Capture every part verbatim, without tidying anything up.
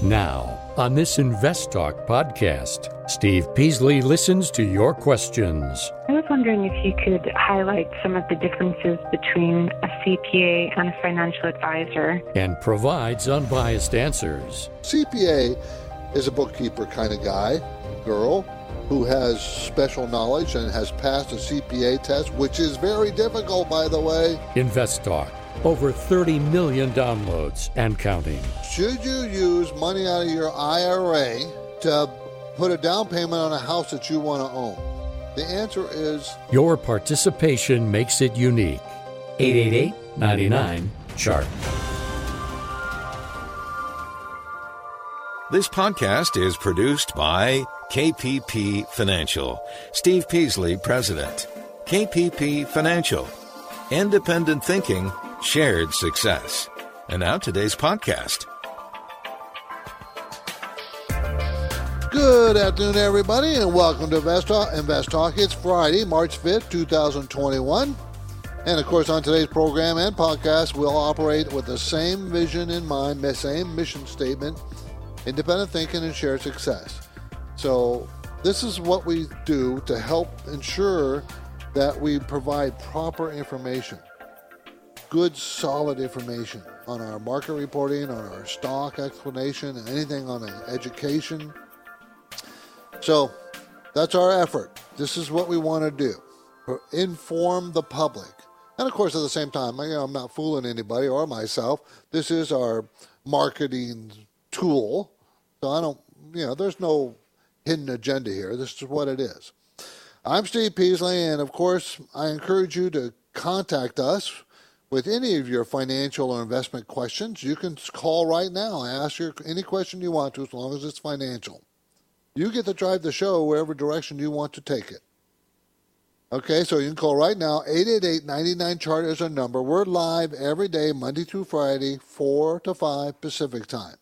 Now, on this Invest Talk podcast, Steve Peasley listens to your questions. I was wondering if you could highlight some of the differences between a C P A and a financial advisor. And provides unbiased answers. C P A is a bookkeeper kind of guy, girl, who has special knowledge and has passed a C P A test, which is very difficult, by the way. Invest Talk. Over thirty million downloads and counting. Should you use money out of your I R A to put a down payment on a house that you want to own? The answer is... Your participation makes it unique. eight eight eight, nine nine, C H A R T. This podcast is produced by K P P Financial. Steve Peasley, President. K P P Financial. Independent thinking, shared success. And now today's podcast. Good afternoon, everybody, and welcome to Invest Talk. Invest Talk. It's Friday, March fifth, twenty twenty-one. And, of course, on today's program and podcast, we'll operate with the same vision in mind, the same mission statement, independent thinking and shared success. So this is what we do to help ensure that we provide proper information. Good, solid information on our market reporting, on our stock explanation, and anything on education. So that's our effort. This is what we want to do. Inform the public. And of course, at the same time, you know, I'm not fooling anybody or myself. This is our marketing tool. So I don't, you know, there's no hidden agenda here. This is what it is. I'm Steve Peasley, and of course, I encourage you to contact us with any of your financial or investment questions. You can call right now and ask your, any question you want to, as long as it's financial. You get to drive the show wherever direction you want to take it. Okay, so you can call right now. eight eight eight, nine nine, C H A R T is our number. We're live every day, Monday through Friday, four to five Pacific time.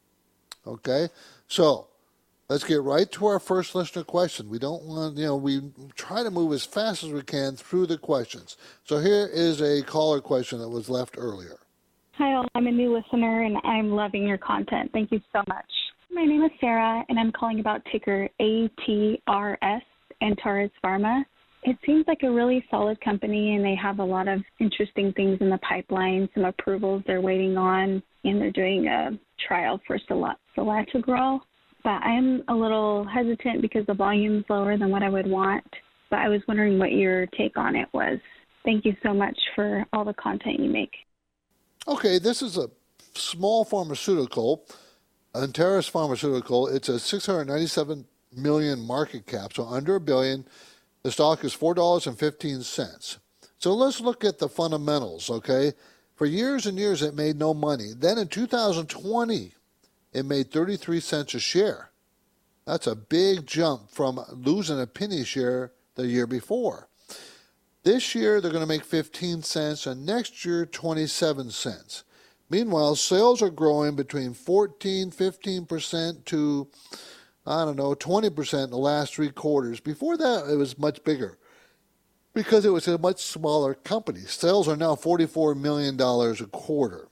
Okay, so let's get right to our first listener question. We don't want, you know, we try to move as fast as we can through the questions. So here is a caller question that was left earlier. Hi, all. I'm a new listener, and I'm loving your content. Thank you so much. My name is Sarah, and I'm calling about ticker A T R S, Antares Pharma. It seems like a really solid company, and they have a lot of interesting things in the pipeline, some approvals they're waiting on, and they're doing a trial for Sol- Selatogrel. But I'm a little hesitant because the volume's lower than what I would want. But I was wondering what your take on it was. Thank you so much for all the content you make. Okay, this is a small pharmaceutical, Antares Pharmaceutical. It's a six hundred ninety-seven million dollars market cap, so under a billion. The stock is four dollars and fifteen cents. So let's look at the fundamentals, okay? For years and years, it made no money. Then in two thousand twenty, it made thirty-three cents a share. That's a big jump from losing a penny share the year before. This year, they're going to make fifteen cents, and next year, twenty-seven cents. Meanwhile, sales are growing between fourteen, fifteen percent to, I don't know, twenty percent in the last three quarters. Before that, it was much bigger because it was a much smaller company. Sales are now forty-four million dollars a quarter.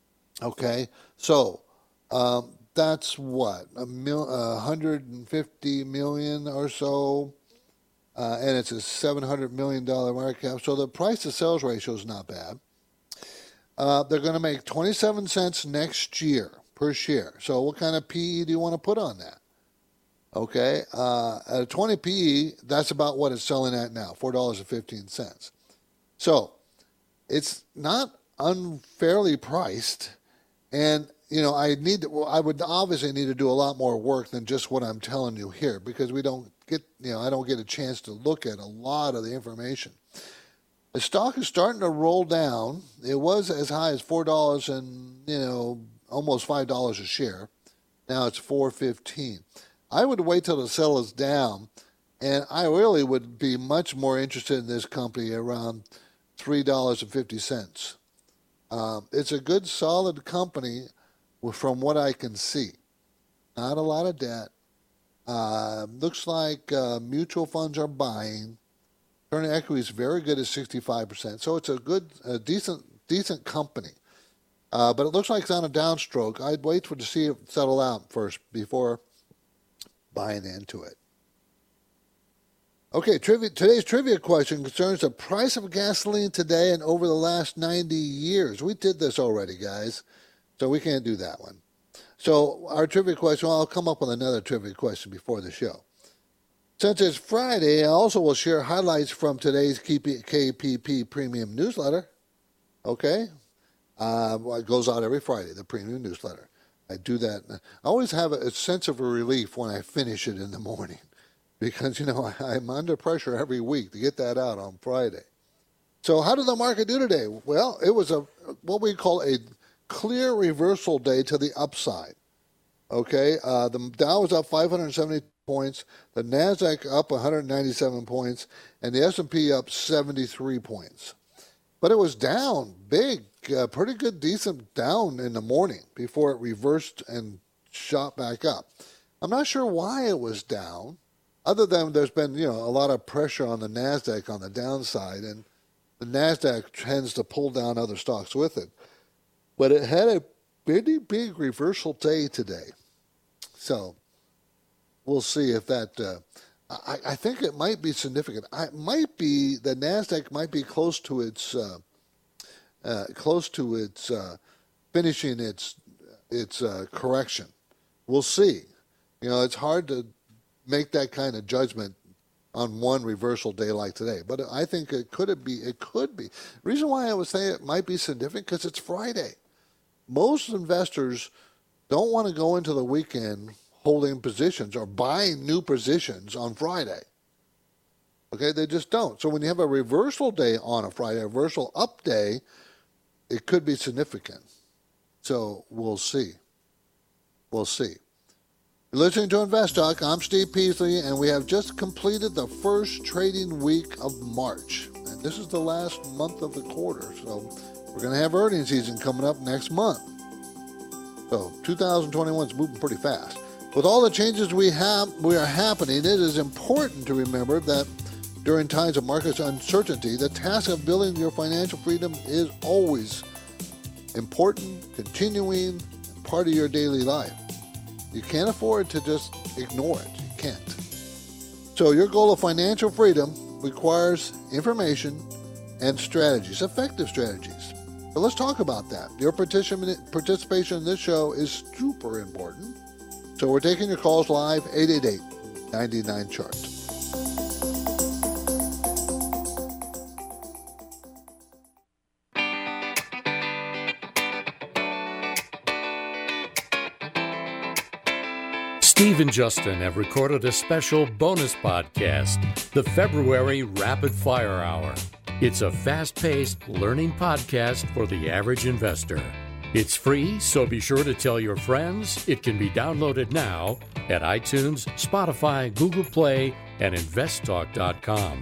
Okay, so um, that's what, a mil, uh, one hundred fifty million dollars or so, uh, and it's a seven hundred million dollars market cap. So the price to sales ratio is not bad. Uh, they're going to make twenty-seven cents next year per share. So what kind of P E do you want to put on that? Okay, uh, at a twenty P E, that's about what it's selling at now, four dollars and fifteen cents. So it's not unfairly priced, and you know I need to, well, I would obviously need to do a lot more work than just what I'm telling you here, because we don't get, you know, I don't get a chance to look at a lot of the information. The stock is starting to roll down. It was as high as four dollars and you know almost five dollars a share. Now it's four fifteen. I would wait till it settles down, and I really would be much more interested in this company around three dollars and fifty cents. Um, it's a good, solid company from what I can see. Not a lot of debt. Uh, looks like uh, mutual funds are buying. Return on equity is very good at sixty-five percent. So it's a good, a decent, decent company. Uh, but it looks like it's on a downstroke. I'd wait for to see it settle out first before buying into it. Okay, trivia, today's trivia question concerns the price of gasoline today and over the last ninety years. We did this already, guys, so we can't do that one. So our trivia question, well, I'll come up with another trivia question before the show. Since it's Friday, I also will share highlights from today's K P P Premium newsletter. Okay? Uh, well, it goes out every Friday, the Premium newsletter. I do that. I always have a sense of relief when I finish it in the morning because, you know, I'm under pressure every week to get that out on Friday. So how did the market do today? Well, it was a what we call a clear reversal day to the upside. Okay? Uh, the Dow was up five hundred seventy points, the NASDAQ up one hundred ninety-seven points, and the S and P up seventy-three points. But it was down big, uh, pretty good, decent down in the morning before it reversed and shot back up. I'm not sure why it was down, other than there's been, you know, a lot of pressure on the NASDAQ on the downside, and the NASDAQ tends to pull down other stocks with it. But it had a pretty big reversal day today. So we'll see if that, uh, I, I think it might be significant. It might be, the NASDAQ might be close to its, uh, uh, close to its, uh, finishing its, its uh, correction. We'll see. You know, it's hard to make that kind of judgment on one reversal day like today. But I think it could be, it could be. The reason why I would say it might be significant, because it's Friday. Most investors don't want to go into the weekend holding positions or buying new positions on Friday. Okay, they just don't. So when you have a reversal day on a Friday, a reversal up day, it could be significant. So we'll see. We'll see. You're listening to Invest Talk. I'm Steve Peasley, and we have just completed the first trading week of March. And this is the last month of the quarter, so we're going to have earnings season coming up next month. So two thousand twenty-one is moving pretty fast. With all the changes we have, we are happening, it is important to remember that during times of market uncertainty, the task of building your financial freedom is always important, continuing, part of your daily life. You can't afford to just ignore it. You can't. So your goal of financial freedom requires information and strategies, effective strategies. So let's talk about that. Your participation in this show is super important. So we're taking your calls live, eight eight eight, nine nine, chart. Steve and Justin have recorded a special bonus podcast, the February Rapid Fire Hour. It's a fast-paced learning podcast for the average investor. It's free, so be sure to tell your friends. It can be downloaded now at iTunes, Spotify, Google Play, and invest talk dot com.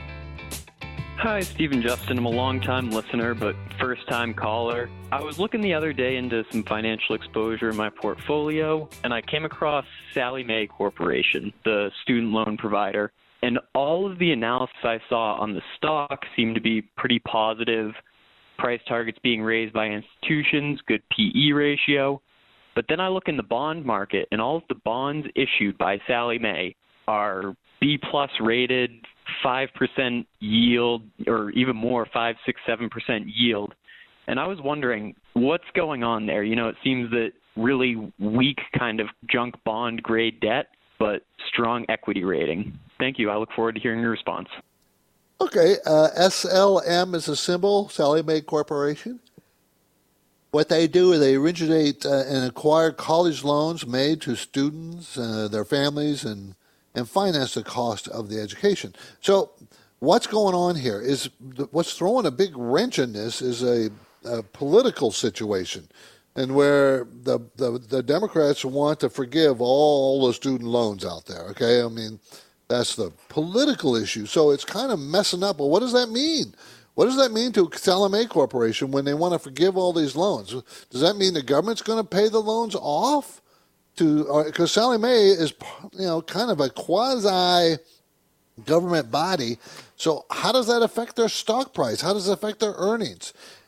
Hi, Steve and Justin. I'm a long-time listener, but first-time caller. I was looking the other day into some financial exposure in my portfolio, and I came across Sallie Mae Corporation, the student loan provider. And all of the analysis I saw on the stock seemed to be pretty positive. Price targets being raised by institutions, good P E ratio. But then I look in the bond market, and all of the bonds issued by Sallie Mae are B-plus rated, five percent yield, or even more, five, six, seven percent yield. And I was wondering, what's going on there? You know, it seems that really weak kind of junk bond grade debt, but strong equity rating. Thank you. I look forward to hearing your response. Okay, uh, S L M is a symbol, Sallie Mae Corporation. What they do is they originate uh, and acquire college loans made to students, uh, their families, and and finance the cost of the education. So what's going on here is what's throwing a big wrench in this is a, a political situation, and where the, the the Democrats want to forgive all the student loans out there. Okay, I mean, that's the political issue. So it's kind of messing up. Well, what does that mean? What does that mean to Sallie Mae Corporation when they want to forgive all these loans? Does that mean the government's going to pay the loans off? To because Sallie Mae is, you know, kind of a quasi government body. So how does that affect their stock price? How does it affect their earnings?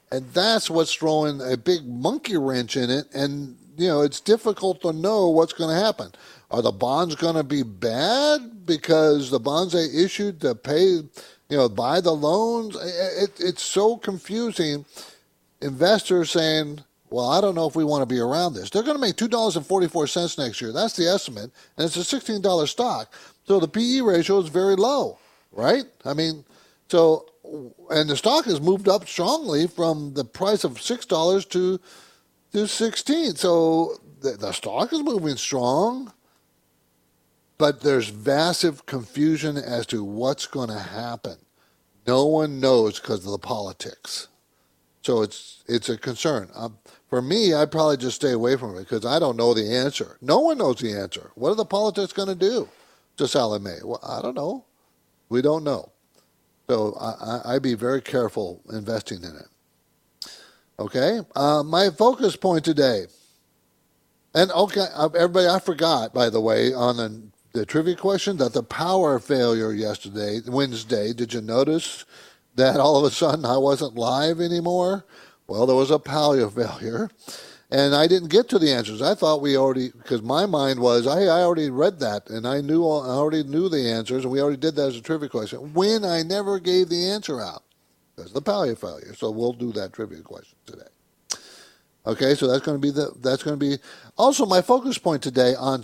And that's what's throwing a big monkey wrench in it. And, you know, it's difficult to know what's going to happen. Are the bonds going to be bad because the bonds they issued to pay, you know, buy the loans? It, it's so confusing. Investors saying, well, I don't know if we want to be around this. They're going to make two dollars and forty-four cents next year. That's the estimate. And it's a sixteen dollars stock. So the P E ratio is very low, right? I mean, so, and the stock has moved up strongly from the price of six dollars to, to sixteen. So the, the stock is moving strong, but there's massive confusion as to what's going to happen. No one knows because of the politics. So it's it's a concern. Um, for me, I'd probably just stay away from it because I don't know the answer. No one knows the answer. What are the politics going to do to Sallie Mae? Well, I don't know. We don't know. So I, I, I'd be very careful investing in it. Okay? Uh, my focus point today. And okay, everybody, I forgot, by the way, on the, the trivia question, that the power failure yesterday, Wednesday, did you notice that all of a sudden I wasn't live anymore? Well, there was a power failure, and I didn't get to the answers. I thought we already, because my mind was, I, I already read that, and I knew I already knew the answers, and we already did that as a trivia question, when I never gave the answer out because of the power failure. So we'll do that trivia question today. Okay, so that's going to be the that's going to be also my focus point today on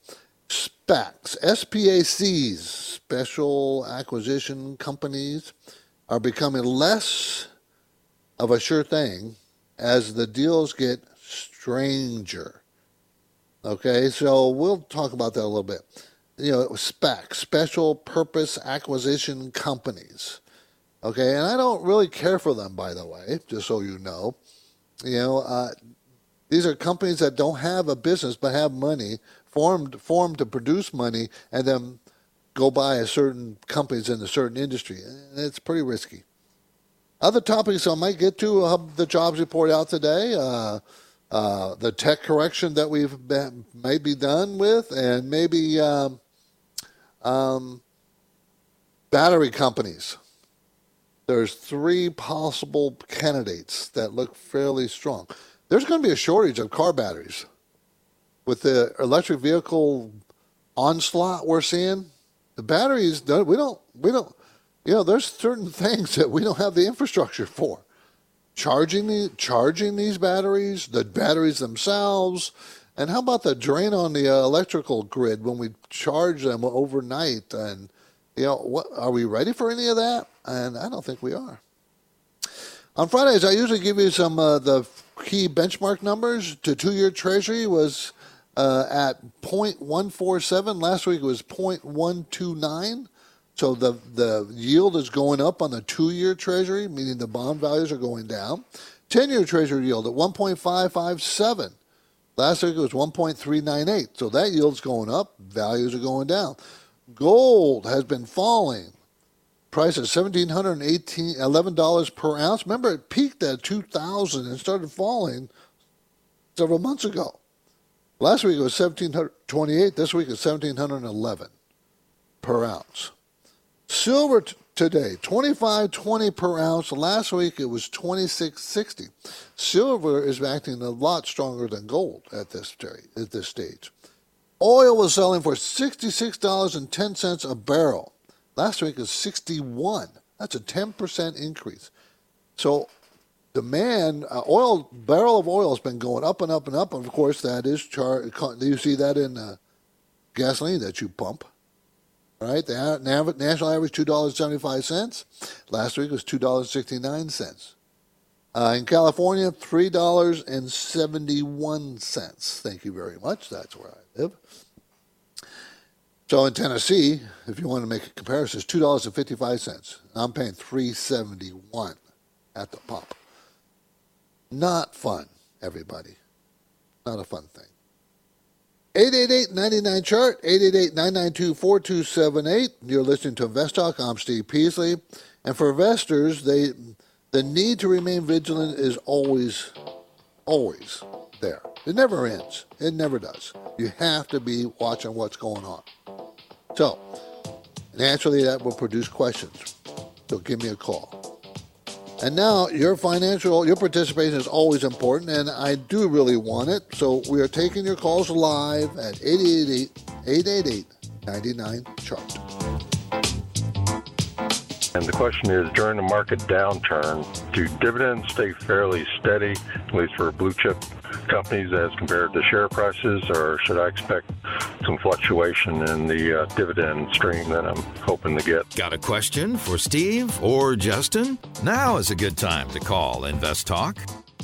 SPACs, S P A Cs, special acquisition companies, are becoming less of a sure thing as the deals get stranger. Okay, so we'll talk about that a little bit. You know, SPAC, special purpose acquisition companies. Okay, and I don't really care for them, by the way, just so you know. You know, uh, these are companies that don't have a business but have money, formed formed to produce money, and then go buy a certain companies in a certain industry. And it's pretty risky. Other topics I might get to, uh, the jobs report out today, uh, uh, the tech correction that we've been, may be done with, and maybe um, um, battery companies. There's three possible candidates that look fairly strong. There's going to be a shortage of car batteries. With the electric vehicle onslaught we're seeing, the batteries, we don't, we don't, you know, there's certain things that we don't have the infrastructure for. Charging the, charging these batteries, the batteries themselves, and how about the drain on the uh, electrical grid when we charge them overnight? And, you know, what, are we ready for any of that? And I don't think we are. On Fridays, I usually give you some uh, the key benchmark numbers. The two-year Treasury was uh, at zero point one four seven. Last week it was zero point one two nine. So the, the yield is going up on the two-year Treasury, meaning the bond values are going down. ten-year Treasury yield at one point five five seven. Last week it was one point three nine eight. So that yield's going up, values are going down. Gold has been falling. Price at one thousand seven hundred eleven dollars per ounce. Remember, it peaked at two thousand dollars and started falling several months ago. Last week it was one thousand seven hundred twenty-eight. This week it's one thousand seven hundred eleven per ounce. Silver t- today, twenty-five twenty per ounce. Last week it was twenty-six sixty. Silver is acting a lot stronger than gold at this stage. At this stage. Oil was selling for sixty-six dollars and ten cents a barrel. Last week is sixty-one. That's a ten percent increase. So demand, uh, oil, barrel of oil has been going up and up and up. And of course, that is, char- you see that in uh, gasoline that you pump. Right? The nav- national average, two dollars and seventy-five cents. Last week was two dollars and sixty-nine cents. Uh, in California, three dollars and seventy-one cents. Thank you very much. That's where I live. So in Tennessee, if you want to make a comparison, it's two dollars and fifty-five cents. I'm paying three dollars and seventy-one cents at the pump. Not fun, everybody. Not a fun thing. eight eight eight, nine nine, chart, eight eight eight, nine nine two, four two seven eight. You're listening to Invest Talk. I'm Steve Peasley. And for investors, they the need to remain vigilant is always, always there. It never ends. It never does. You have to be watching what's going on. So, naturally, that will produce questions. So give me a call. And now your financial, your participation is always important, and I do really want it. So we are taking your calls live at eight eight eight, eight eight eight, nine nine, chart. And the question is, during the market downturn, do dividends stay fairly steady, at least for blue chip companies as compared to share prices, or should I expect some fluctuation in the uh, dividend stream that I'm hoping to get? Got a question for Steve or Justin? Now is a good time to call Invest Talk.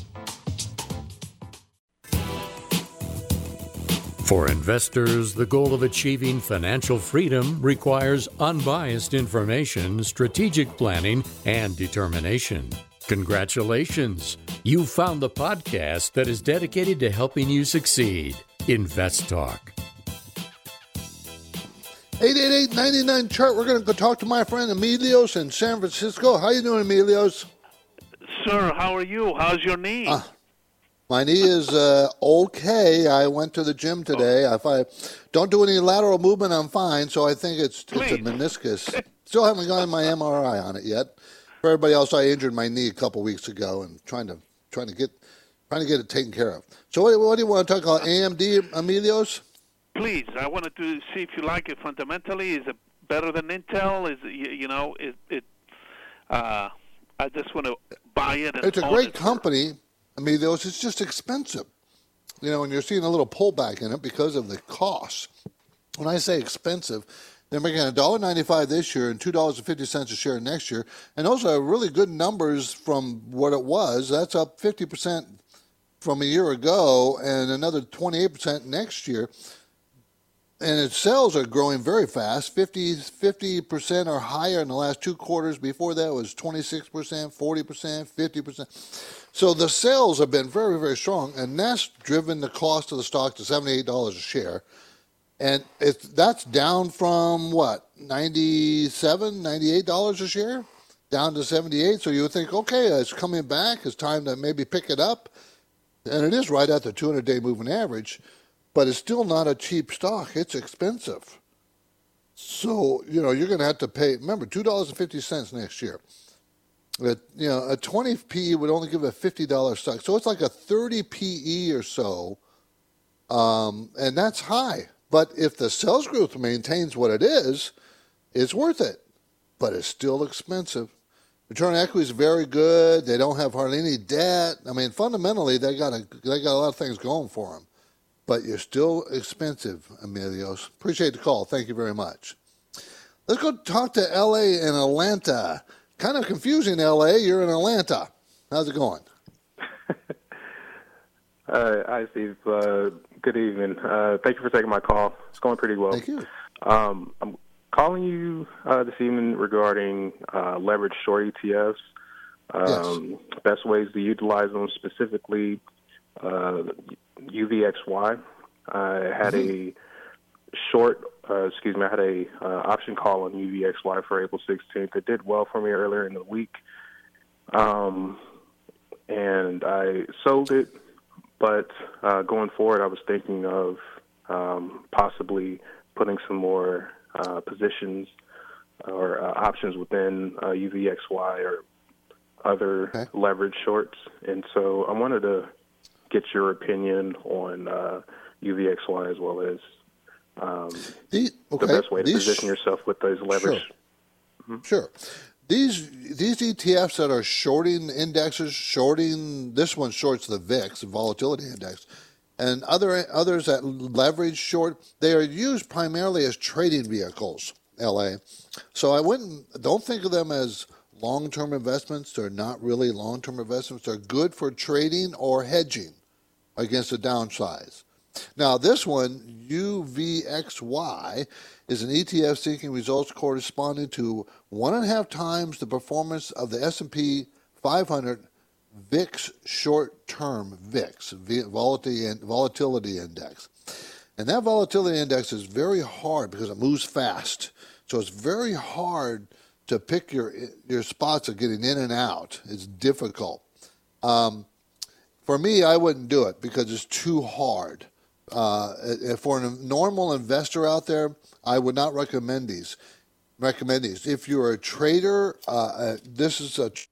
For investors, the goal of achieving financial freedom requires unbiased information, strategic planning, and determination. Congratulations! You found the podcast that is dedicated to helping you succeed. Invest Talk. eight eight eight, nine nine, chart. We're going to go talk to my friend Emilios in San Francisco. How you doing, Emilios? Sir, how are you? How's your knee? Uh, my knee is uh, okay. I went to the gym today. Oh. If I don't do any lateral movement, I'm fine. So I think it's, it's a meniscus. Still haven't gotten my M R I on it yet. For everybody else, I injured my knee a couple weeks ago and trying to trying to get trying to get it taken care of. So what, what do you want to talk about? A M D, Emilios? Please, I wanted to see if you like it fundamentally. Is it better than Intel? Is it, you, you know, it, it uh, I just want to buy it. And it's a own great it company. Emilios, it's just expensive. You know, and you're seeing a little pullback in it because of the cost. When I say expensive, they're making one dollar ninety-five this year and two dollars and fifty cents a share next year. And those are really good numbers from what it was. That's up fifty percent from a year ago and another twenty-eight percent next year. And its sales are growing very fast, fifty, fifty percent or higher in the last two quarters. Before that was twenty-six percent, forty percent, fifty percent. So the sales have been very, very strong, and that's driven the cost of the stock to seventy-eight dollars a share. And it's, that's down from, what, ninety-seven dollars, ninety-eight dollars a share? Down to seventy-eight. So you would think, okay, it's coming back. It's time to maybe pick it up. And it is right at the two hundred day moving average. But it's still not a cheap stock. It's expensive. So, you know, you're going to have to pay, remember, two dollars and fifty cents next year. But, you know, a twenty P E would only give a fifty dollars stock. So it's like a thirty P E or so. Um, and that's high. But if the sales growth maintains what it is, it's worth it. But it's still expensive. Return on equity is very good. They don't have hardly any debt. I mean, fundamentally, they got a, they got a lot of things going for them. But you're still expensive, Emilios. Appreciate the call. Thank you very much. Let's go talk to L A and Atlanta. Kind of confusing, L A. You're in Atlanta. How's it going? uh, hi, Steve. Uh, good evening. Uh, thank you for taking my call. It's going pretty well. Thank you. Um, I'm calling you uh, this evening regarding uh, leverage short E T Fs. Um, yes. Best ways to utilize them, specifically uh, U V X Y. I had mm-hmm. a short, uh, excuse me, I had a uh, option call on U V X Y for April sixteenth. It did well for me earlier in the week. Um, and I sold it, but uh, going forward, I was thinking of um, possibly putting some more uh, positions or uh, options within uh, U V X Y or other okay. leverage shorts. And so I wanted to get your opinion on uh, U V X Y as well as um, the, okay. the best way to these, position yourself with those leverage. Sure. Mm-hmm. Sure. These these E T Fs that are shorting indexes, shorting, this one shorts the V I X, the volatility index, and other others that leverage short, they are used primarily as trading vehicles, L A. So I wouldn't, don't think of them as long-term investments. They're not really long-term investments. They're good for trading or hedging against the downsides. Now, this one, U V X Y, is an E T F seeking results corresponding to one and a half times the performance of the S and P five hundred V I X short-term V I X, volatility index. And that volatility index is very hard because it moves fast. So it's very hard to pick your your spots of getting in and out. It's difficult. Um, for me, I wouldn't do it because it's too hard. Uh, for a normal investor out there, I would not recommend these. Recommend these. If you're a trader, uh, this is a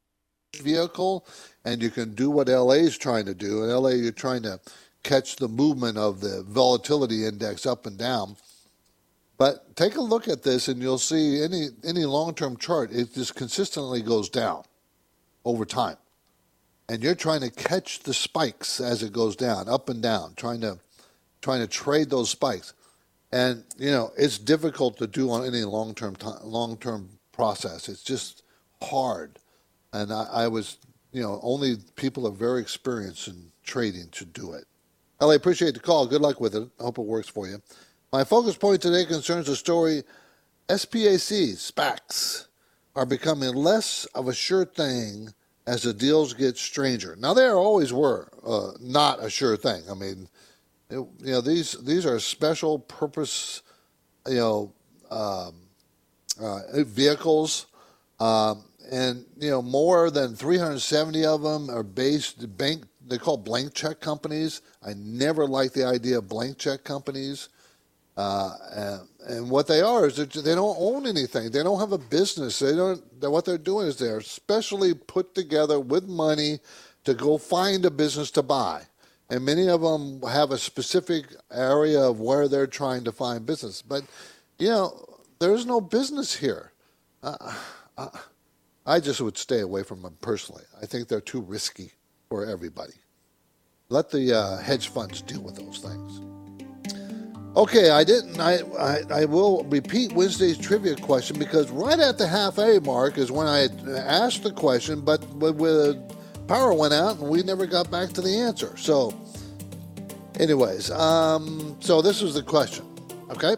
vehicle, and you can do what L A is trying to do. In L A, you're trying to catch the movement of the volatility index up and down. But take a look at this, and you'll see any any long-term chart, it just consistently goes down over time. And you're trying to catch the spikes as it goes down, up and down, trying to trying to trade those spikes. And, you know, it's difficult to do on any long-term long-term process. It's just hard. And I, I was, you know, only people are very experienced in trading should do it. L A, appreciate the call. Good luck with it. I hope it works for you. My focus point today concerns the story S P A C, SPACs, are becoming less of a sure thing as the deals get stranger. Now, they always were uh, not a sure thing. I mean, it, you know, these these are special purpose, you know, um, uh, vehicles, um, and you know, more than three hundred seventy of them are based bank. They call blank check companies. I never liked the idea of blank check companies. Uh, and, and what they are is they don't own anything. They don't have a business. They don't. What they're doing is they're specially put together with money to go find a business to buy. And many of them have a specific area of where they're trying to find business. But, you know, there's no business here. Uh, uh, I just would stay away from them personally. I think they're too risky for everybody. Let the uh, hedge funds deal with those things. Okay, I didn't. I, I I will repeat Wednesday's trivia question because right at the half A mark is when I asked the question, but with, with power went out and we never got back to the answer. So, anyways, um, so this is the question. Okay,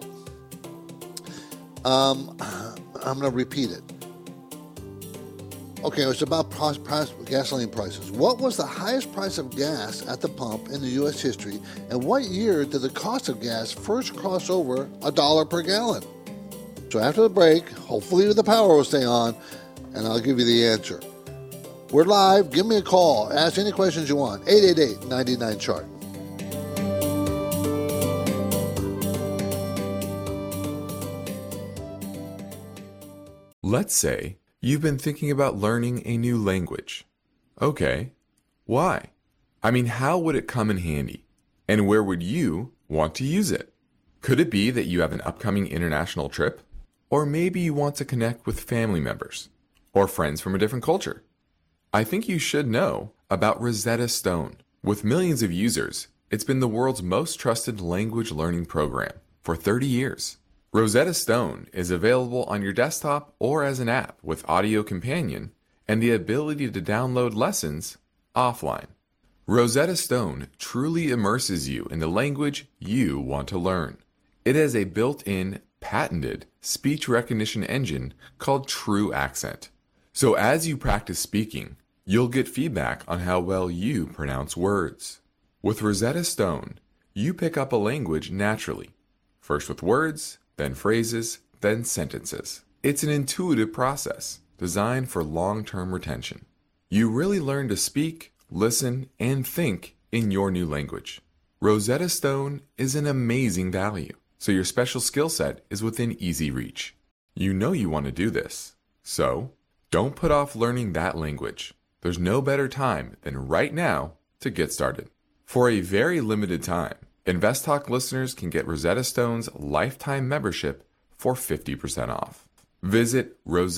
um, I'm going to repeat it. Okay, it's about price, price, gasoline prices. What was the highest price of gas at the pump in the U S history, and what year did the cost of gas first cross over a dollar per gallon? So after the break, hopefully the power will stay on, and I'll give you the answer. We're live. Give me a call. Ask any questions you want. eight eight eight, nine nine, C H A R T. Let's say you've been thinking about learning a new language. Okay, why? I mean, how would it come in handy? And where would you want to use it? Could it be that you have an upcoming international trip? Or maybe you want to connect with family members or friends from a different culture? I think you should know about Rosetta Stone. With millions of users, it's been the world's most trusted language learning program for thirty years. Rosetta Stone is available on your desktop or as an app with Audio Companion and the ability to download lessons offline. Rosetta Stone truly immerses you in the language you want to learn. It has a built-in, patented speech recognition engine called True Accent. So as you practice speaking, you'll get feedback on how well you pronounce words. With Rosetta Stone, you pick up a language naturally, first with words, then phrases, then sentences. It's an intuitive process designed for long-term retention. You really learn to speak, listen, and think in your new language. Rosetta Stone is an amazing value, so your special skill set is within easy reach. You know you want to do this, so don't put off learning that language. There's no better time than right now to get started. For a very limited time, InvestTalk listeners can get Rosetta Stone's lifetime membership for fifty percent off. Visit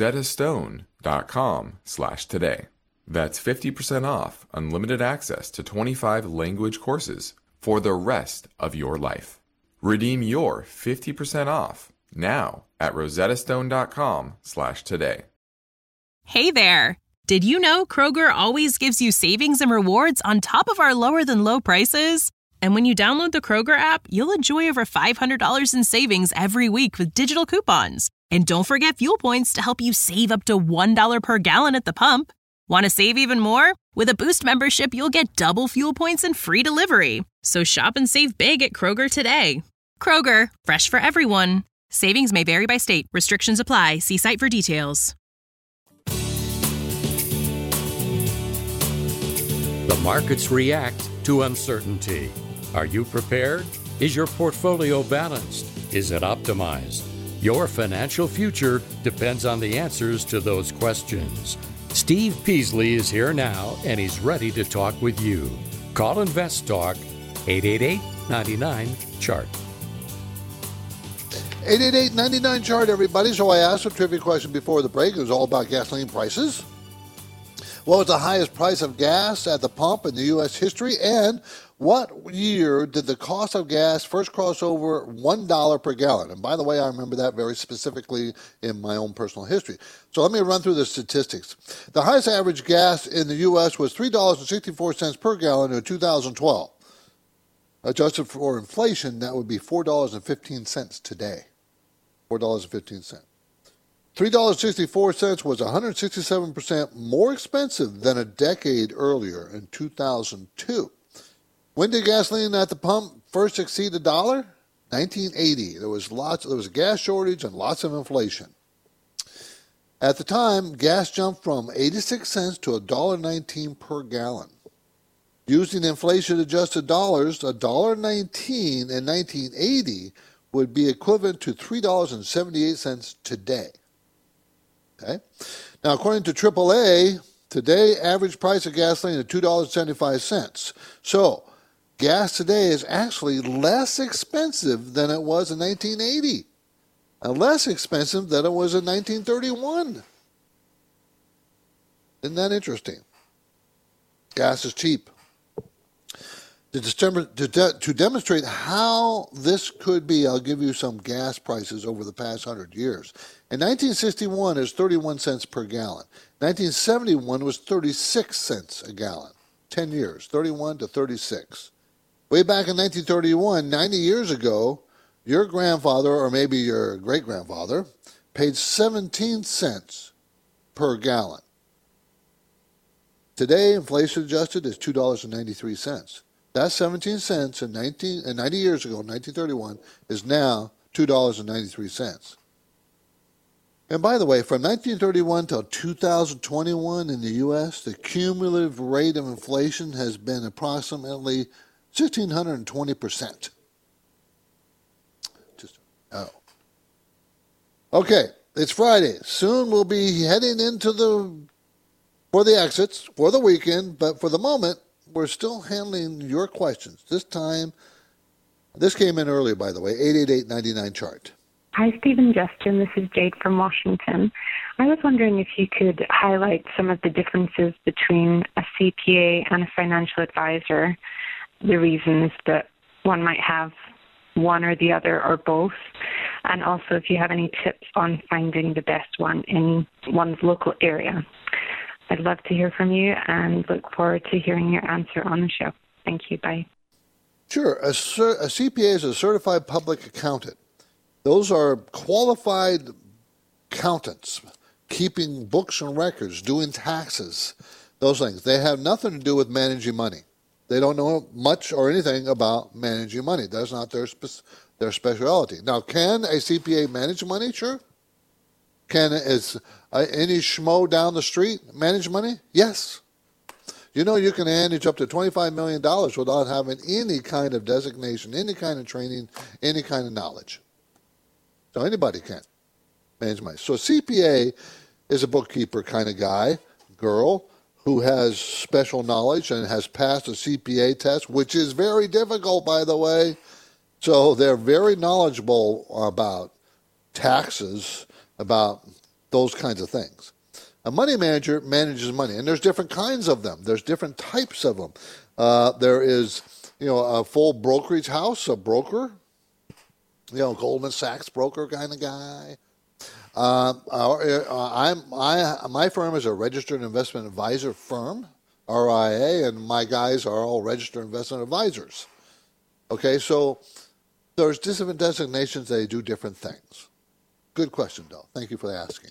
rosettastone.com slash today. That's fifty percent off unlimited access to twenty-five language courses for the rest of your life. Redeem your fifty percent off now at rosettastone.com slash today. Hey there! Did you know Kroger always gives you savings and rewards on top of our lower than low prices? And when you download the Kroger app, you'll enjoy over five hundred dollars in savings every week with digital coupons. And don't forget fuel points to help you save up to one dollar per gallon at the pump. Want to save even more? With a Boost membership, you'll get double fuel points and free delivery. So shop and save big at Kroger today. Kroger, fresh for everyone. Savings may vary by state. Restrictions apply. See site for details. The markets react to uncertainty. Are you prepared? Is your portfolio balanced? Is it optimized? Your financial future depends on the answers to those questions. Steve Peasley is here now, and he's ready to talk with you. Call Invest Talk, eight eight eight, nine nine, C H A R T. eight eight eight, nine nine, C H A R T, everybody. So I asked a trivia question before the break. It was all about gasoline prices. What was the highest price of gas at the pump in the U S history? And what year did the cost of gas first cross over one dollar per gallon? And by the way, I remember that very specifically in my own personal history. So let me run through the statistics. The highest average gas in the U S was three dollars and sixty-four cents per gallon in two thousand twelve. Adjusted for inflation, that would be four dollars and fifteen cents today. four dollars and fifteen cents. three dollars and sixty-four cents was one hundred sixty-seven percent more expensive than a decade earlier in two thousand two. When did gasoline at the pump first exceed a dollar? nineteen eighty. There was lots. There was a gas shortage and lots of inflation. At the time, gas jumped from eighty-six cents to one dollar and nineteen cents per gallon. Using inflation-adjusted dollars, one dollar and nineteen cents in nineteen eighty would be equivalent to three dollars and seventy-eight cents today. Okay. Now, according to triple A, today average price of gasoline is two dollars and seventy-five cents. So, gas today is actually less expensive than it was in nineteen eighty, and less expensive than it was in nineteen thirty-one. Isn't that interesting? Gas is cheap. To, to, de- to demonstrate how this could be, I'll give you some gas prices over the past one hundred years. In nineteen sixty-one, it was thirty-one cents per gallon. nineteen seventy-one was thirty-six cents a gallon. ten years, thirty-one to thirty-six. Way back in nineteen thirty-one, ninety years ago, your grandfather, or maybe your great-grandfather, paid seventeen cents per gallon. Today, inflation adjusted is two dollars and ninety-three cents. That seventeen cents in nineteen, and ninety years ago, nineteen thirty-one, is now two dollars and ninety-three cents. And by the way, from nineteen thirty-one till two thousand twenty-one in the U S, the cumulative rate of inflation has been approximately one thousand six hundred twenty percent. Just, oh. Okay, it's Friday. Soon we'll be heading into the, for the exits, for the weekend, but for the moment, we're still handling your questions. This time, this came in earlier, by the way, eight eight eight, nine nine, C H A R T. Hi, Steve and Justin. This is Jade from Washington. I was wondering if you could highlight some of the differences between a C P A and a financial advisor, the reasons that one might have one or the other or both, and also if you have any tips on finding the best one in one's local area. I'd love to hear from you and look forward to hearing your answer on the show. Thank you. Bye. Sure. A, cer- a C P A is a certified public accountant. Those are qualified accountants, keeping books and records, doing taxes, those things. They have nothing to do with managing money. They don't know much or anything about managing money. That's not their spe- their specialty. Now, can a C P A manage money? Sure. Can is uh, any schmo down the street manage money? Yes. You know, you can manage up to twenty-five million dollars without having any kind of designation, any kind of training, any kind of knowledge. So anybody can manage money. So a C P A is a bookkeeper kind of guy, girl, who has special knowledge and has passed a C P A test, which is very difficult, by the way. So they're very knowledgeable about taxes, about those kinds of things. A money manager manages money, and there's different kinds of them. There's different types of them. Uh, there is, you know, a full brokerage house, a broker, you know, Goldman Sachs broker kind of guy. Uh, uh, I'm, I, my firm is a registered investment advisor firm, R I A, and my guys are all registered investment advisors. Okay, so there's different designations. They do different things. Good question, though. Thank you for asking.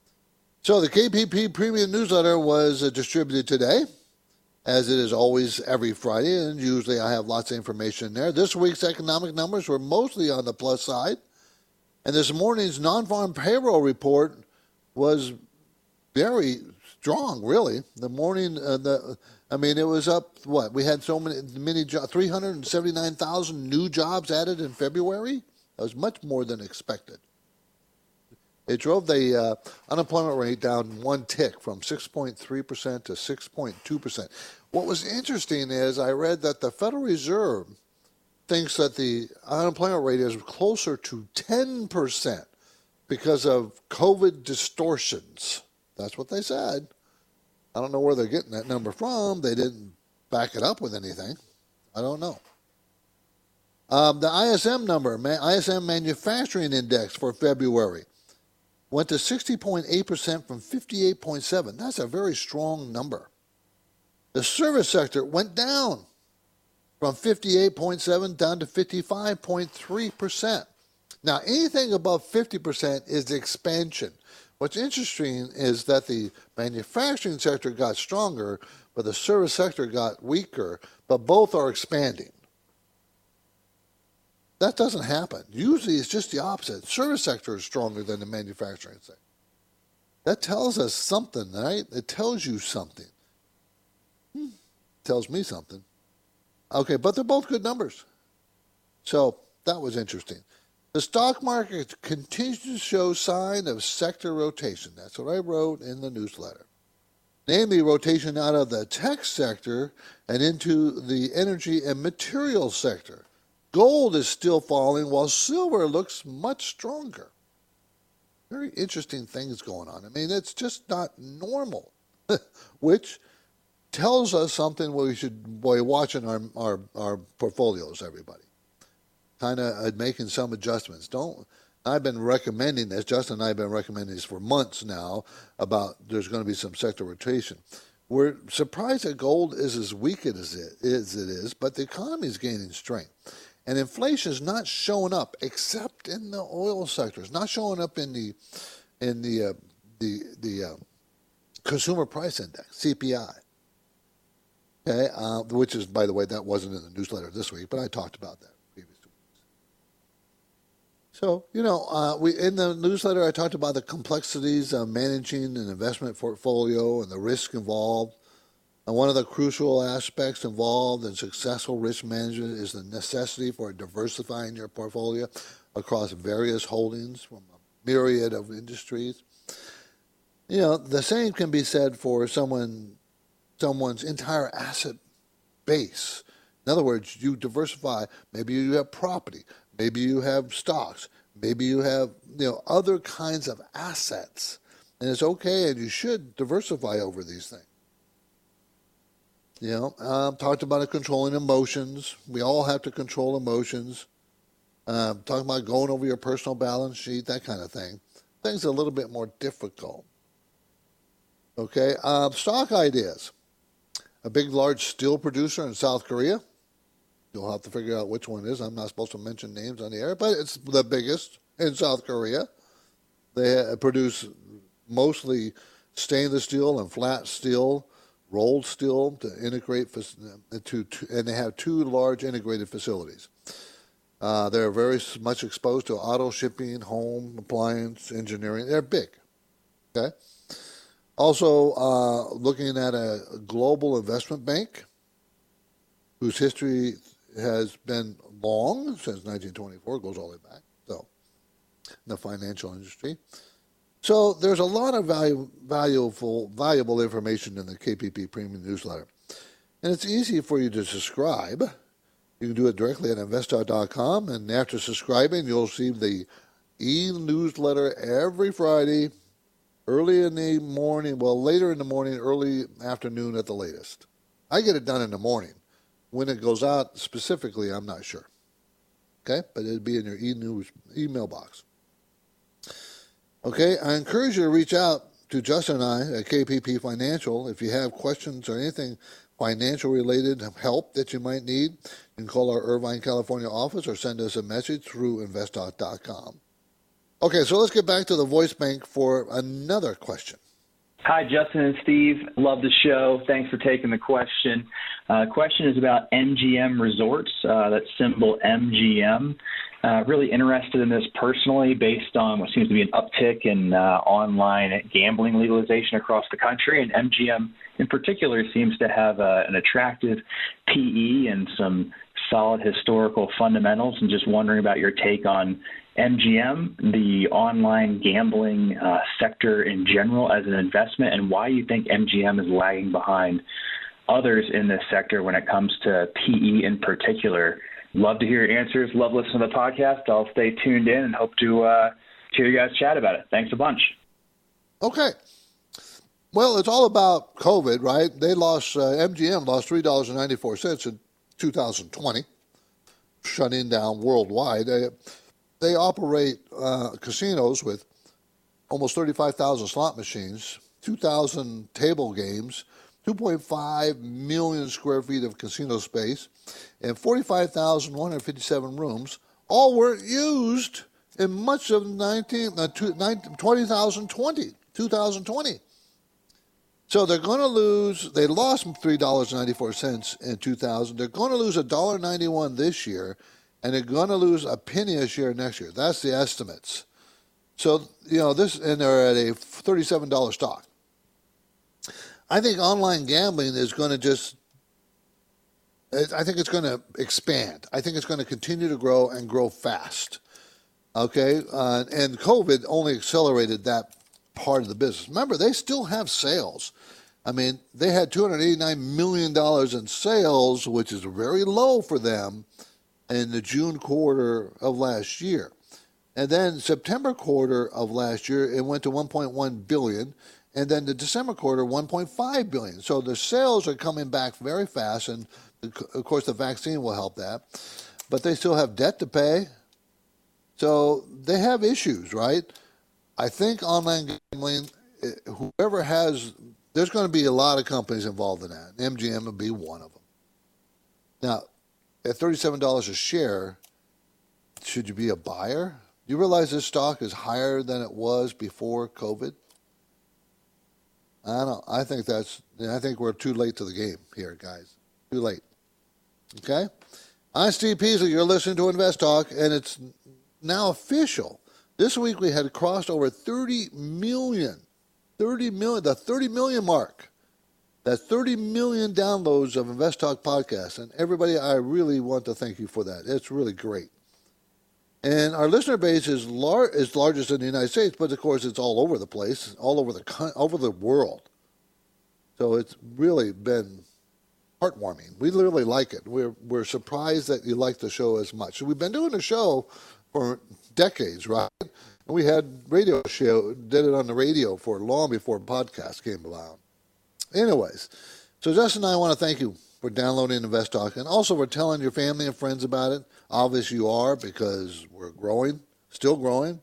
So the K P P Premium Newsletter was uh, distributed today, as it is always every Friday, and usually I have lots of information in there. This week's economic numbers were mostly on the plus side, and this morning's non-farm payroll report was very strong, really. The morning, uh, the I mean, it was up, what, we had so many, many jo- three hundred seventy-nine thousand new jobs added in February. That was much more than expected. It drove the uh, unemployment rate down one tick from six point three percent to six point two percent. What was interesting is I read that the Federal Reserve thinks that the unemployment rate is closer to ten percent because of COVID distortions. That's what they said. I don't know where they're getting that number from. They didn't back it up with anything. I don't know. Um, the I S M number, I S M Manufacturing Index for February, went to sixty point eight percent from fifty-eight point seven. That's a very strong number. The service sector went down from fifty-eight point seven down to fifty-five point three percent. Now, anything above fifty percent is expansion. What's interesting is that the manufacturing sector got stronger, but the service sector got weaker, but both are expanding. That doesn't happen. Usually it's just the opposite. Service sector is stronger than the manufacturing sector. That tells us something, right? It tells you something. Hmm. Tells me something. Okay, but they're both good numbers. So that was interesting. The stock market continues to show sign of sector rotation. That's what I wrote in the newsletter. Namely, rotation out of the tech sector and into the energy and materials sector. Gold is still falling while silver looks much stronger. Very interesting things going on. I mean, it's just not normal, which tells us something we should be watching our, our, our portfolios, everybody. Kind of making some adjustments. Don't. I've been recommending this. Justin and I have been recommending this for months now about there's going to be some sector rotation. We're surprised that gold is as weak as it is, it is, but the economy is gaining strength. And inflation is not showing up except in the oil sector. It's not showing up in the in the uh, the the uh, consumer price index, C P I. Okay, uh, which is, by the way, that wasn't in the newsletter this week, but I talked about that previous two weeks. So you know, uh, we in the newsletter I talked about the complexities of managing an investment portfolio and the risk involved. And one of the crucial aspects involved in successful risk management is the necessity for diversifying your portfolio across various holdings from a myriad of industries. You know, the same can be said for someone, someone's entire asset base. In other words, you diversify. Maybe you have property. Maybe you have stocks. Maybe you have, you know, other kinds of assets. And it's okay, and you should diversify over these things. You know, uh, talked about controlling emotions. We all have to control emotions. Uh, talking about going over your personal balance sheet, that kind of thing. Things are a little bit more difficult. Okay, uh, stock ideas. A big, large steel producer in South Korea. You'll have to figure out which one it is. I'm not supposed to mention names on the air, but it's the biggest in South Korea. They produce mostly stainless steel and flat steel, rolled steel to integrate to, to and they have two large integrated facilities. Uh, they're very much exposed to auto shipping, home appliance engineering. They're big. Okay. Also, uh, looking at a global investment bank whose history has been long, since nineteen twenty-four, goes all the way back. So, in the financial industry. So there's a lot of value, valuable, valuable information in the K P P Premium Newsletter. And it's easy for you to subscribe. You can do it directly at investor dot com, and after subscribing, you'll receive the e-newsletter every Friday, early in the morning, well, later in the morning, early afternoon at the latest. I get it done in the morning. When it goes out specifically, I'm not sure. Okay? But it'll be in your e-news email box. Okay, I encourage you to reach out to Justin and I at K P P Financial. If you have questions or anything financial related help that you might need, you can call our Irvine, California office or send us a message through investor dot com. Okay, so let's get back to the voice bank for another question. Hi, Justin and Steve. Love the show. Thanks for taking the question. Uh, question is about M G M Resorts. Uh, that's symbol M G M. Uh, really interested in this personally based on what seems to be an uptick in uh, online gambling legalization across the country. And M G M in particular seems to have uh, an attractive P E and some solid historical fundamentals, and just wondering about your take on M G M, the online gambling uh, sector in general as an investment, and why you think M G M is lagging behind others in this sector when it comes to P E in particular. Love to hear your answers. Love listening to the podcast. I'll stay tuned in and hope to uh, hear you guys chat about it. Thanks a bunch. Okay. Well, it's all about COVID, right? They lost, uh, M G M lost three dollars and ninety-four cents in two thousand twenty, shutting down worldwide. They, they operate uh, casinos with almost thirty-five thousand slot machines, two thousand table games, two point five million square feet of casino space, and forty-five thousand one hundred fifty-seven rooms. All weren't used in much of nineteen, uh, twenty twenty, two thousand twenty. So they're going to lose, they lost three dollars and ninety-four cents in two thousand. They're going to lose one dollar and ninety-one cents this year, and they're going to lose a penny a share next year. That's the estimates. So, you know, this, and they're at a thirty-seven dollars stock. I think online gambling is going to just, I think it's going to expand. I think it's going to continue to grow and grow fast. Okay? Uh, and COVID only accelerated that part of the business. Remember, they still have sales. I mean, they had two hundred eighty-nine million dollars in sales, which is very low for them in the June quarter of last year. And then September quarter of last year, it went to one point one billion dollars. And then the December quarter, one point five billion dollars. So the sales are coming back very fast, and of course the vaccine will help that. But they still have debt to pay. So they have issues, right? I think online gambling, whoever has, there's going to be a lot of companies involved in that. M G M will be one of them. Now, at thirty-seven dollars a share, should you be a buyer? Do you realize this stock is higher than it was before COVID? I don't. I think that's. I think we're too late to the game here, guys. Too late. Okay. I'm Steve Peasley. You're listening to Invest Talk, and it's now official. This week we had crossed over thirty million, thirty million, the thirty million mark. That's thirty million downloads of Invest Talk podcast, and everybody, I really want to thank you for that. It's really great. And our listener base is lar- is largest in the United States, but of course it's all over the place, all over the con- over the world. So it's really been heartwarming. We really like it. We're we're surprised that you like the show as much. So we've been doing the show for decades, right? And we had radio show, did it on the radio for long before podcasts came around. Anyways, so Justin and I want to thank you for downloading Invest Talk, and also for telling your family and friends about it. Obviously you are, because we're growing, still growing.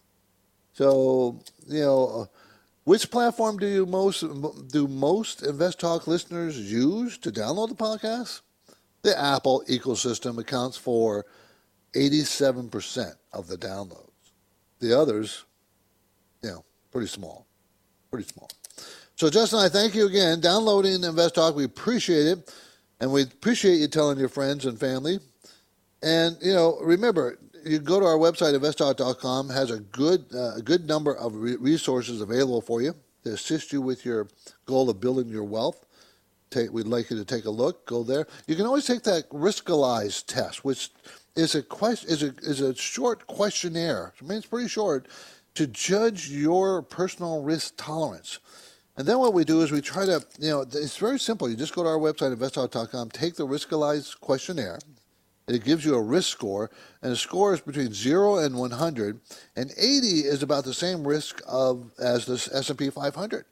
So, you know, which platform do you most do most Invest Talk listeners use to download the podcast? The Apple ecosystem accounts for eighty-seven percent of the downloads. The others, you know, pretty small, pretty small. So, Justin, I thank you again. Downloading Invest Talk, we appreciate it. And we appreciate you telling your friends and family. And, you know, remember, you go to our website, invest talk dot com, has a good uh, a good number of re- resources available for you to assist you with your goal of building your wealth. Take, we'd like you to take a look. Go there. You can always take that Riskalyze test, which is a, quest, is a, is a short questionnaire. I mean, it's pretty short, to judge your personal risk tolerance. And then what we do is we try to, you know, it's very simple. You just go to our website, invest talk dot com, take the Riskalyze questionnaire. It gives you a risk score, and the score is between zero and one hundred, and eighty is about the same risk of as the S and P five hundred.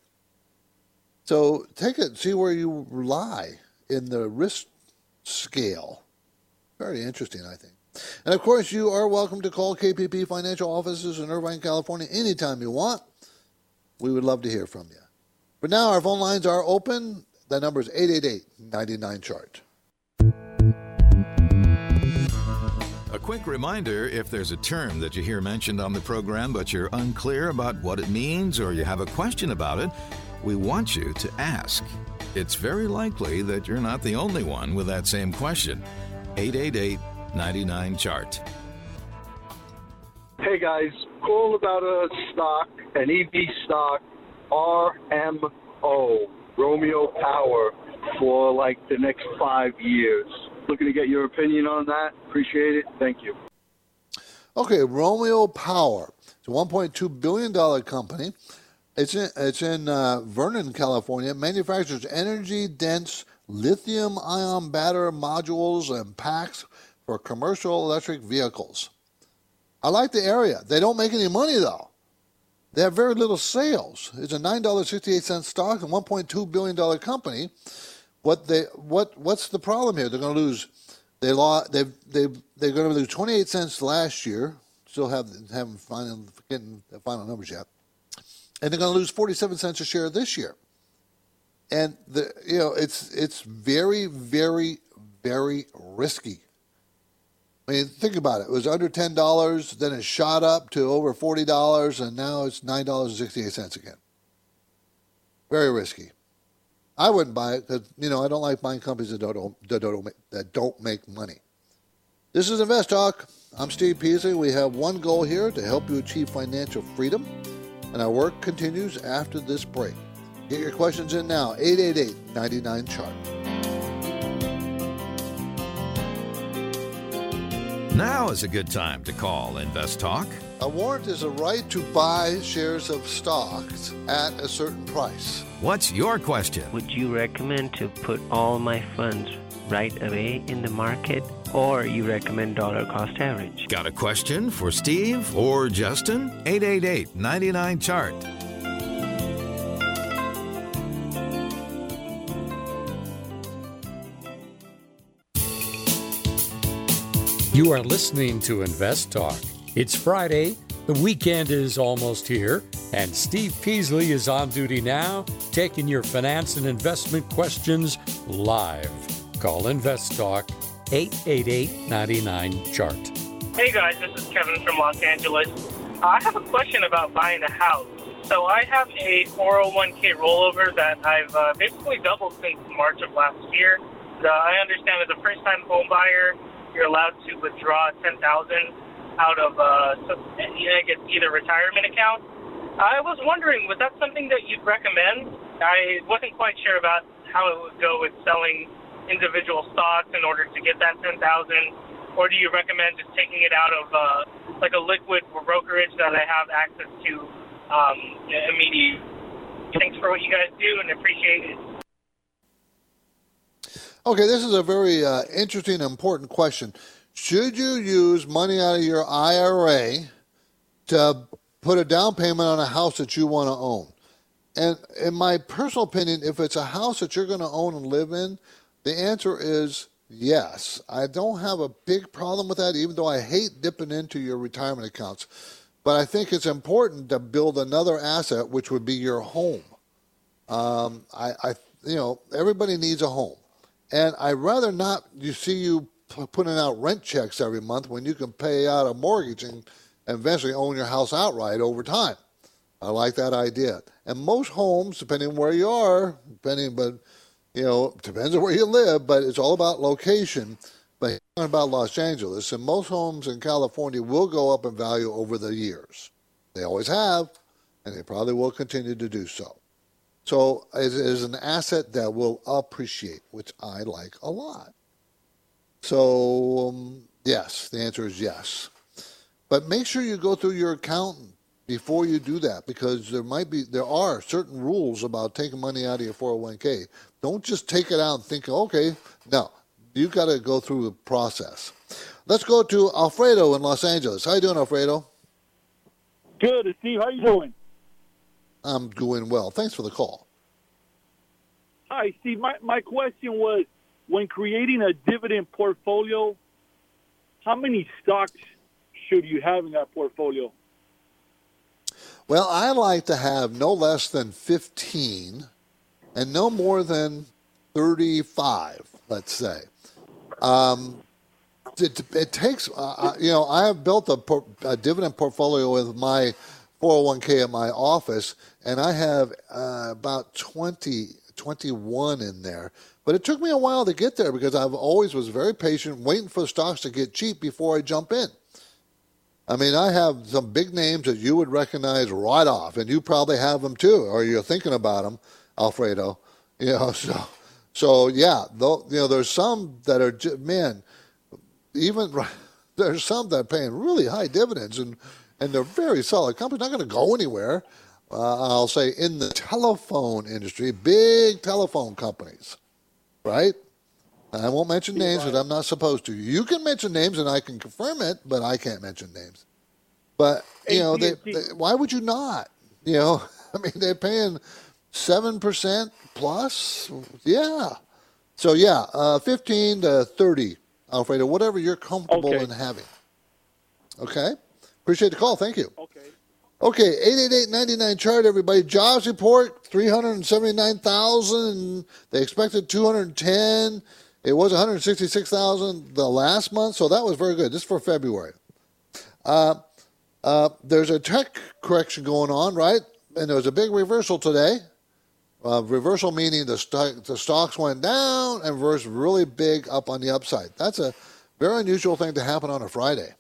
So take it, see where you lie in the risk scale. Very interesting, I think. And, of course, you are welcome to call K P P Financial Offices in Irvine, California, anytime you want. We would love to hear from you. But now our phone lines are open. The number is eight eight eight, nine nine, chart. A quick reminder, if there's a term that you hear mentioned on the program but you're unclear about what it means or you have a question about it, we want you to ask. It's very likely that you're not the only one with that same question. eight eight eight, nine nine, chart. Hey guys, call about a stock, an E V stock, R M O, Romeo Power, for like the next five years. looking to get your opinion on that. Appreciate it. Thank you. Okay, Romeo Power. It's a one point two billion dollars company. It's in, it's in uh, Vernon, California. It manufactures energy-dense lithium-ion battery modules and packs for commercial electric vehicles. I like the area. They don't make any money, though. They have very little sales. It's a nine dollars and sixty-eight cents stock and one point two billion dollars company. What they what what's the problem here? They're going to lose. They lost. They they they're going to lose twenty-eight cents last year. Still have haven't final getting the final numbers yet, and they're going to lose forty-seven cents a share this year. And the you know it's it's very very very risky. I mean, think about it. It was under ten dollars, then it shot up to over forty dollars, and now it's nine dollars and sixty-eight cents again. Very risky. I wouldn't buy it because, you know, I don't like buying companies that don't, that don't, that don't make money. This is Invest Talk. I'm Steve Peasley. We have one goal here, to help you achieve financial freedom, and our work continues after this break. Get your questions in now, eight eight eight, nine nine, C H A R T. Now is a good time to call Invest Talk. A warrant is a right to buy shares of stocks at a certain price. What's your question? Would you recommend to put all my funds right away in the market, or you recommend dollar cost average? Got a question for Steve or Justin? eight eight eight, nine nine, C H A R T. You are listening to Invest Talk. It's Friday, the weekend is almost here, and Steve Peasley is on duty now, taking your finance and investment questions live. Call Invest Talk, eight eight eight, nine nine, C H A R T. Hey guys, this is Kevin from Los Angeles. Uh, I have a question about buying a house. So I have a four oh one k rollover that I've uh, basically doubled since March of last year. Uh, I understand as a first-time home buyer, you're allowed to withdraw ten thousand dollars out of, uh, so, I guess, either retirement account. I was wondering, was that something that you'd recommend? I wasn't quite sure about how it would go with selling individual stocks in order to get that ten thousand dollars, or do you recommend just taking it out of, uh, like a liquid brokerage that I have access to um, immediately? Thanks for what you guys do, and appreciate it. Okay, this is a very uh, interesting and important question. Should you use money out of your I R A to put a down payment on a house that you want to own? And in my personal opinion, if it's a house that you're going to own and live in, the answer is yes. I don't have a big problem with that, even though I hate dipping into your retirement accounts. But I think it's important to build another asset, which would be your home. Um, I, I, you know, everybody needs a home. And I'd rather not you see you p- putting out rent checks every month when you can pay out a mortgage and eventually own your house outright over time. I like that idea. And most homes, depending on where you are, depending, but you know, depends on where you live, but it's all about location. But talking about Los Angeles, and most homes in California will go up in value over the years. They always have, and they probably will continue to do so. So it is an asset that will appreciate, which I like a lot. So, um, yes, the answer is yes. But make sure you go through your accountant before you do that, because there might be, there are certain rules about taking money out of your four oh one k. Don't just take it out and think, okay, no, you've got to go through the process. Let's go to Alfredo in Los Angeles. How you doing, Alfredo? Good, Steve. How you doing? I'm doing well. Thanks for the call. Hi, Steve. My, my question was, when creating a dividend portfolio, how many stocks should you have in that portfolio? Well, I like to have no less than fifteen and no more than thirty-five, let's say. Um, it, it takes, uh, you know, I have built a, por- a dividend portfolio with my four oh one k at my office, and I have uh, about twenty, twenty-one in there. But it took me a while to get there because I've always was very patient, waiting for stocks to get cheap before I jump in. I mean, I have some big names that you would recognize right off, and you probably have them too, or you're thinking about them, Alfredo. You know, so So yeah, though, you know, there's some that are ju- man, even there's some that are paying really high dividends, and and they're very solid companies. Not going to go anywhere. Uh, I'll say in the telephone industry, big telephone companies, right? I won't mention names because I'm not supposed to. You can mention names and I can confirm it, but I can't mention names. But, you know, they, they, why would you not? You know, I mean, they're paying seven percent plus. Yeah. So, yeah, uh, fifteen to thirty, Alfredo, whatever you're comfortable Okay. in having. Okay? Appreciate the call. Thank you. Okay. Okay, eight eight eight, nine nine, chart, everybody. Jobs report, three hundred seventy-nine thousand. They expected two hundred ten. It was one hundred sixty-six thousand the last month, so that was very good. This is for February. Uh, uh, there's a tech correction going on, right? And there was a big reversal today. Uh, reversal meaning the, st- the stocks went down and reversed really big up on the upside. That's a very unusual thing to happen on a Friday.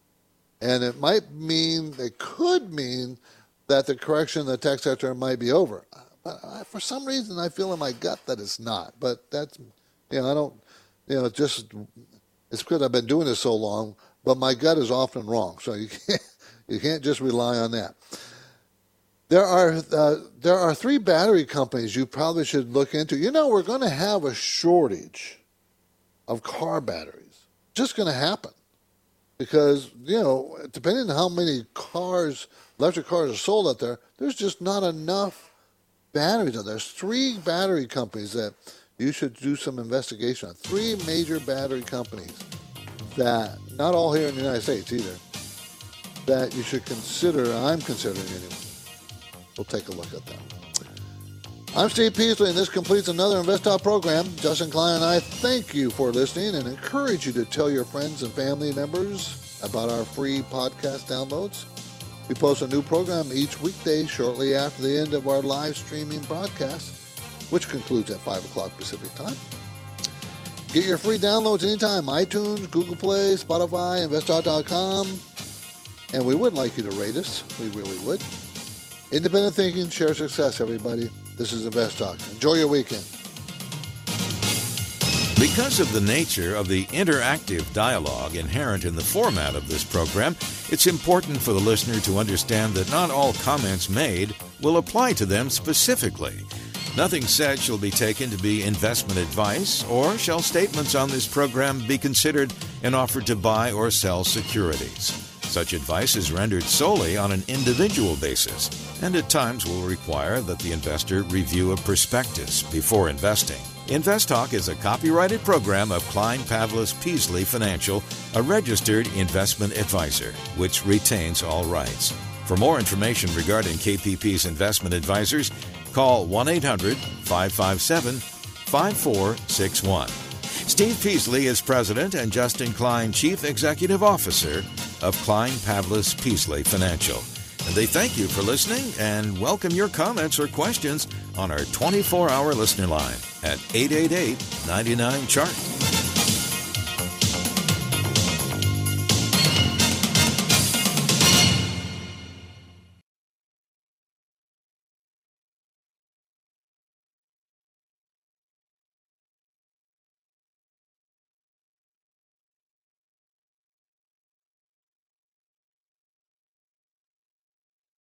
And it might mean, it could mean that the correction in the tech sector might be over. But I, for some reason, I feel in my gut that it's not. But that's, you know, I don't, you know, just, it's because I've been doing this so long, but my gut is often wrong. So you can't, you can't just rely on that. There are, uh, there are three battery companies you probably should look into. You know, we're going to have a shortage of car batteries. Just going to happen. Because, you know, depending on how many cars, electric cars are sold out there, there's just not enough batteries out there. There's three battery companies that you should do some investigation on. Three major battery companies that, not all here in the United States either, that you should consider, I'm considering anyway. We'll take a look at that. I'm Steve Peasley, and this completes another InvestTalk program. Justin Klein and I thank you for listening and encourage you to tell your friends and family members about our free podcast downloads. We post a new program each weekday shortly after the end of our live streaming broadcast, which concludes at five o'clock Pacific time. Get your free downloads anytime, iTunes, Google Play, Spotify, InvestTalk dot com. And we would like you to rate us. We really would. Independent thinking, share success, everybody. This is InvestTalk. Enjoy your weekend. Because of the nature of the interactive dialogue inherent in the format of this program, it's important for the listener to understand that not all comments made will apply to them specifically. Nothing said shall be taken to be investment advice, or shall statements on this program be considered an offer to buy or sell securities. Such advice is rendered solely on an individual basis, and at times will require that the investor review a prospectus before investing. InvestTalk is a copyrighted program of Klein Pavlis Peasley Financial, a registered investment advisor, which retains all rights. For more information regarding K P P's investment advisors, call one eight hundred, five five seven, five four six one. Steve Peasley is president and Justin Klein chief executive officer of Klein Pavlis Peasley Financial. And they thank you for listening and welcome your comments or questions on our twenty-four hour listener line at eight eight eight, nine nine, chart.